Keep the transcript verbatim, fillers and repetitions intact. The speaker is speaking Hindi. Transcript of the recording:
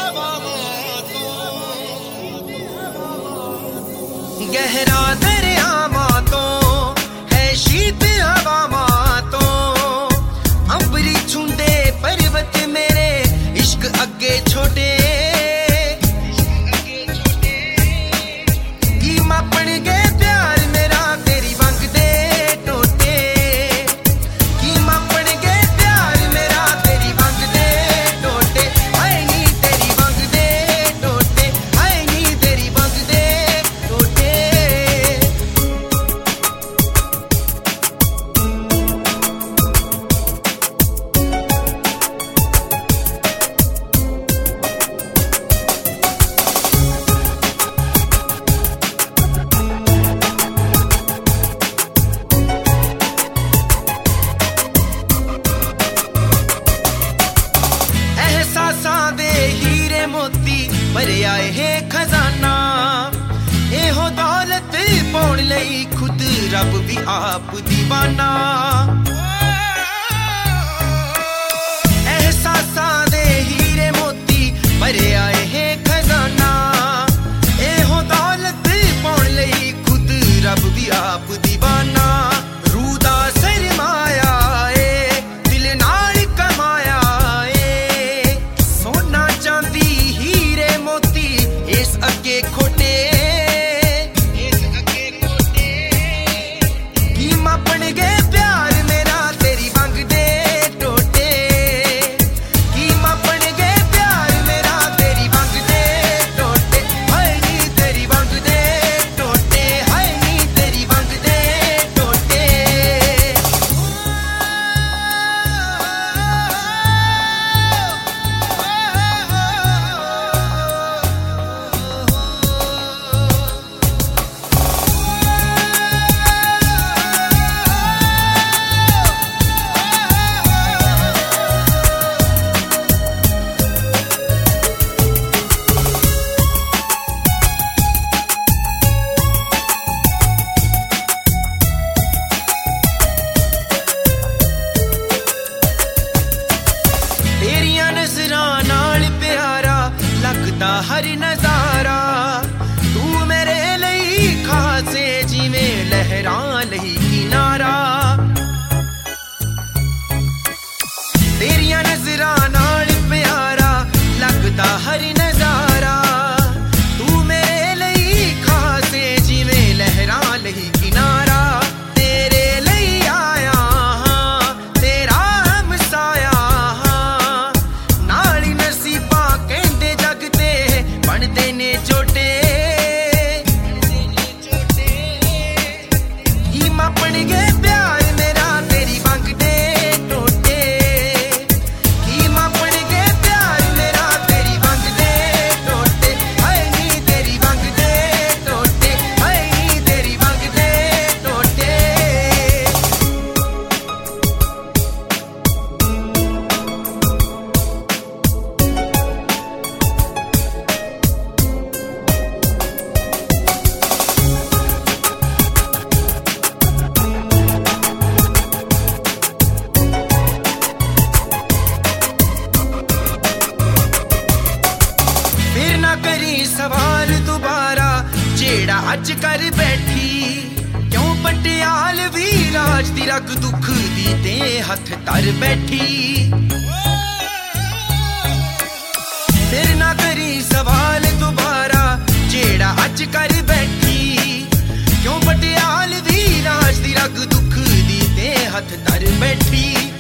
गहरा दरियावां तो है शीत हवावां तो अंबरी छूंदे पर्वत मेरे इश्क अगे छोटे की मापण गए प्यार मेरा तेरी वंग दे टोटे की मापण गए प्यार मेरा तेरी वंग दे टोटे हाय नी तेरी वंग दे टोटे हाय नी तेरी वंग दे टोटे। मोती भरिया है खजाना एहो दौलत पाउण लई खुद रब भी आप दीवाना एहसासां दे हीरे मोती भरिया है खजाना एहो दौलत पाउण लई खुद रब भी आप दीवाना रूह दा सरमाया ए दिल नाल कमाया ए सोना चांदी इस अगे खोटे इस अगे खोटे की मापण गए प्यार मेरा तेरी वंग दे टोटे की मापण गए प्यार मेरा तेरी वंग दे टोटे हाय नी तेरी वंग दे टोटे हाय नी तेरी वंग दे टोटे। तेरियां नजरां नाल प्यारा लगदा हर नजारा तू मेरे लई खासे जिवें लहरां लई किनारा तेरियां नजरां नाल प्यारा लगदा हर नजारा तू मेरे लई खासे जिवें लहरां लई किनारा तेरे लई आया हां तेरा हमसाया बनते ने छोटे की मापण गए प्यार मेरा तेरी वंग दे टोटे की मापण गए प्यार मेरा तेरी वंग दे टोटे हाय नी तेरी वंग दे टोटे हाय नी तेरी वंग दे टोटे। करी सवाल दोबारा जेड़ा अज कर बैठी क्यों पटियाल भी राज दी रग दुख दी ते हथ तर बैठी फिर ना करी सवाल दोबारा जेड़ा अज कर बैठी क्यों पटियाल भी राज दी रग दुख दी ते हथ तर बैठी।